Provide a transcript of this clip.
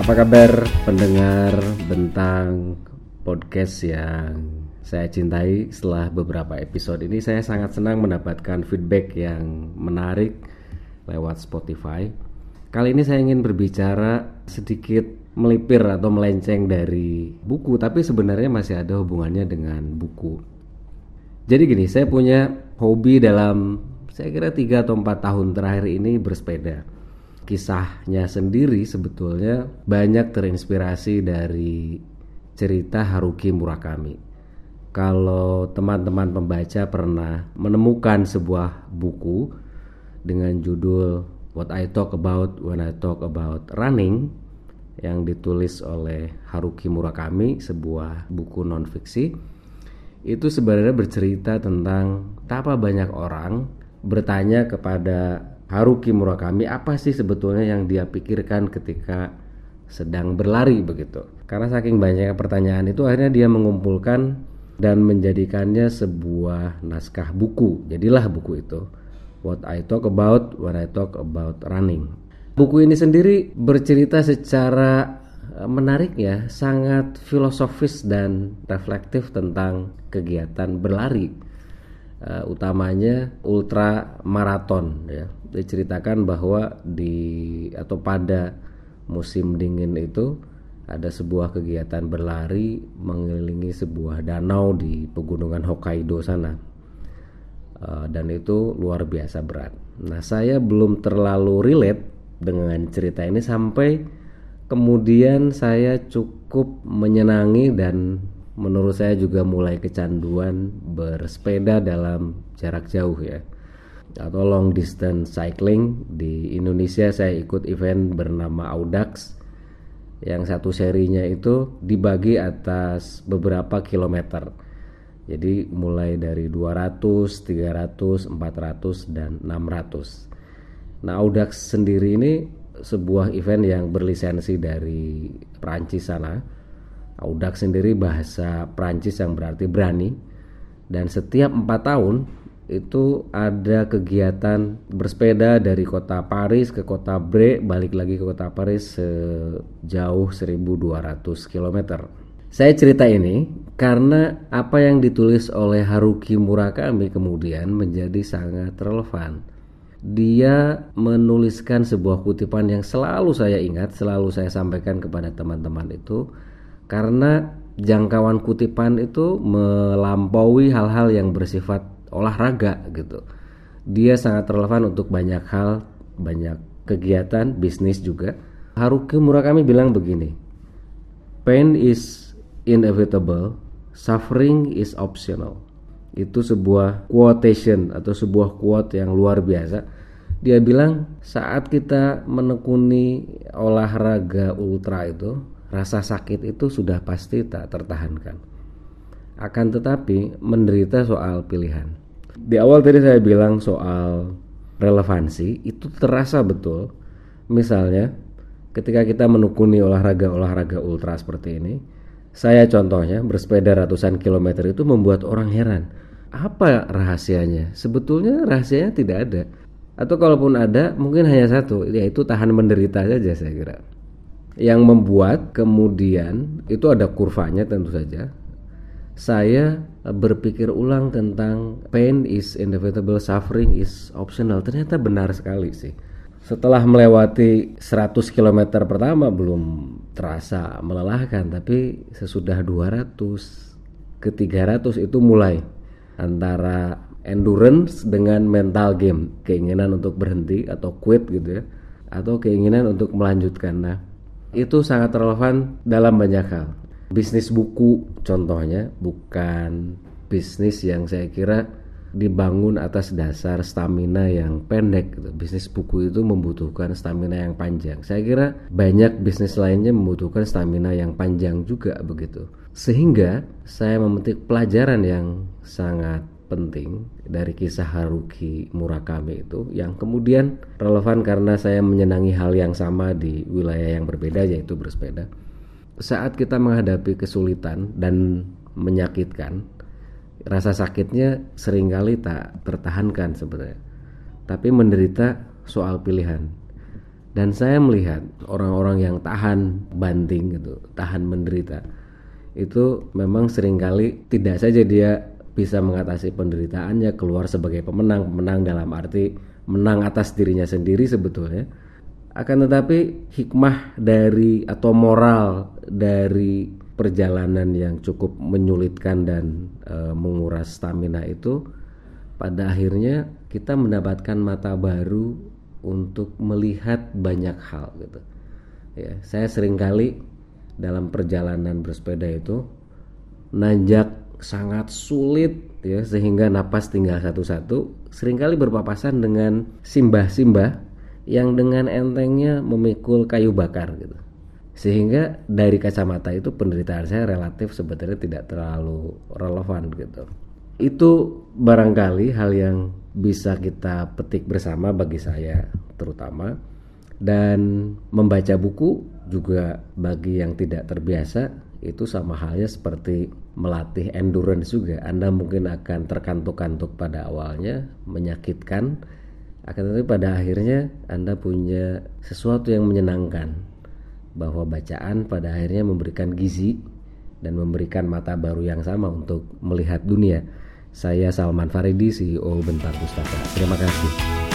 Apa kabar pendengar Bentang Podcast yang saya cintai? Setelah beberapa episode ini saya sangat senang mendapatkan feedback yang menarik lewat Spotify. Kali ini saya ingin berbicara sedikit melipir atau melenceng dari buku, tapi sebenarnya masih ada hubungannya dengan buku. Jadi gini, saya punya hobi dalam saya kira 3 atau 4 tahun terakhir ini bersepeda. Kisahnya sendiri sebetulnya banyak terinspirasi dari cerita Haruki Murakami. Kalau teman-teman pembaca pernah menemukan sebuah buku dengan judul What I Talk About When I Talk About Running yang ditulis oleh Haruki Murakami, sebuah buku non-fiksi, itu sebenarnya bercerita tentang betapa banyak orang bertanya kepada Haruki Murakami apa sih sebetulnya yang dia pikirkan ketika sedang berlari begitu. Karena saking banyaknya pertanyaan itu akhirnya dia mengumpulkan dan menjadikannya sebuah naskah buku. Jadilah buku itu What I Talk About When I Talk About Running. Buku ini sendiri bercerita secara menarik ya, sangat filosofis dan reflektif tentang kegiatan berlari. Utamanya ultra maraton ya. Diceritakan bahwa pada musim dingin itu ada sebuah kegiatan berlari mengelilingi sebuah danau di pegunungan Hokkaido sana, dan itu luar biasa berat. Nah, saya belum terlalu relate dengan cerita ini sampai kemudian saya cukup menyenangi dan menurut saya juga mulai kecanduan bersepeda dalam jarak jauh ya, atau long distance cycling. Di Indonesia saya ikut event bernama Audax yang satu serinya itu dibagi atas beberapa kilometer. Jadi mulai dari 200, 300, 400 dan 600. Nah, Audax sendiri ini sebuah event yang berlisensi dari Prancis sana. Audax sendiri bahasa Prancis yang berarti berani, dan setiap 4 tahun itu ada kegiatan bersepeda dari kota Paris ke kota Bre, balik lagi ke kota Paris sejauh 1200 km. Saya cerita ini karena apa yang ditulis oleh Haruki Murakami kemudian menjadi sangat relevan. Dia menuliskan sebuah kutipan yang selalu saya ingat, selalu saya sampaikan kepada teman-teman itu, karena jangkauan kutipan itu melampaui hal-hal yang bersifat olahraga gitu. Dia sangat relevan untuk banyak hal, banyak kegiatan, bisnis juga. Haruki Murakami bilang begini, "Pain is inevitable, suffering is optional." Itu sebuah quotation atau sebuah quote yang luar biasa. Dia bilang saat kita menekuni olahraga ultra itu, rasa sakit itu sudah pasti tak tertahankan. Akan tetapi menderita soal pilihan. Di awal tadi saya bilang soal relevansi, itu terasa betul. Misalnya ketika kita menekuni olahraga ultra seperti ini, saya contohnya bersepeda ratusan kilometer itu membuat orang heran. Apa rahasianya? Sebetulnya rahasianya tidak ada. Atau kalaupun ada, mungkin hanya satu, yaitu tahan menderita saja saya kira. Yang membuat kemudian itu ada kurvanya tentu saja. Saya berpikir ulang tentang pain is inevitable, suffering is optional. Ternyata benar sekali sih. Setelah melewati 100 km pertama belum terasa melelahkan, tapi sesudah 200 ke 300 itu mulai antara endurance dengan mental game, keinginan untuk berhenti atau quit gitu ya, atau keinginan untuk melanjutkan. Nah, itu sangat relevan dalam banyak hal. Bisnis buku contohnya bukan bisnis yang saya kira dibangun atas dasar stamina yang pendek gitu. Bisnis buku itu membutuhkan stamina yang panjang. Saya kira banyak bisnis lainnya membutuhkan stamina yang panjang juga begitu. Sehingga saya memetik pelajaran yang sangat penting dari kisah Haruki Murakami itu, yang kemudian relevan karena saya menyenangi hal yang sama di wilayah yang berbeda, yaitu bersepeda. Saat kita menghadapi kesulitan dan menyakitkan, rasa sakitnya seringkali tak tertahankan sebenarnya, tapi menderita soal pilihan. Dan saya melihat orang-orang yang tahan banting gitu, tahan menderita, itu memang seringkali tidak saja dia bisa mengatasi penderitaannya, keluar sebagai pemenang dalam arti menang atas dirinya sendiri sebetulnya. Akan tetapi hikmah dari atau moral dari perjalanan yang cukup menyulitkan dan menguras stamina itu, pada akhirnya kita mendapatkan mata baru untuk melihat banyak hal gitu. Ya, saya seringkali dalam perjalanan bersepeda itu nanjak sangat sulit ya, sehingga napas tinggal satu-satu, seringkali berpapasan dengan simbah-simbah yang dengan entengnya memikul kayu bakar gitu. Sehingga dari kacamata itu penderitaan saya relatif sebetulnya tidak terlalu relevan gitu. Itu barangkali hal yang bisa kita petik bersama bagi saya terutama. Dan membaca buku juga bagi yang tidak terbiasa itu sama halnya seperti melatih endurance juga. Anda mungkin akan terkantuk-kantuk pada awalnya, menyakitkan, akan tetapi pada akhirnya Anda punya sesuatu yang menyenangkan, bahwa bacaan pada akhirnya memberikan gizi dan memberikan mata baru yang sama untuk melihat dunia. Saya Salman Faridi, CEO Bentar Pustaka. Terima kasih.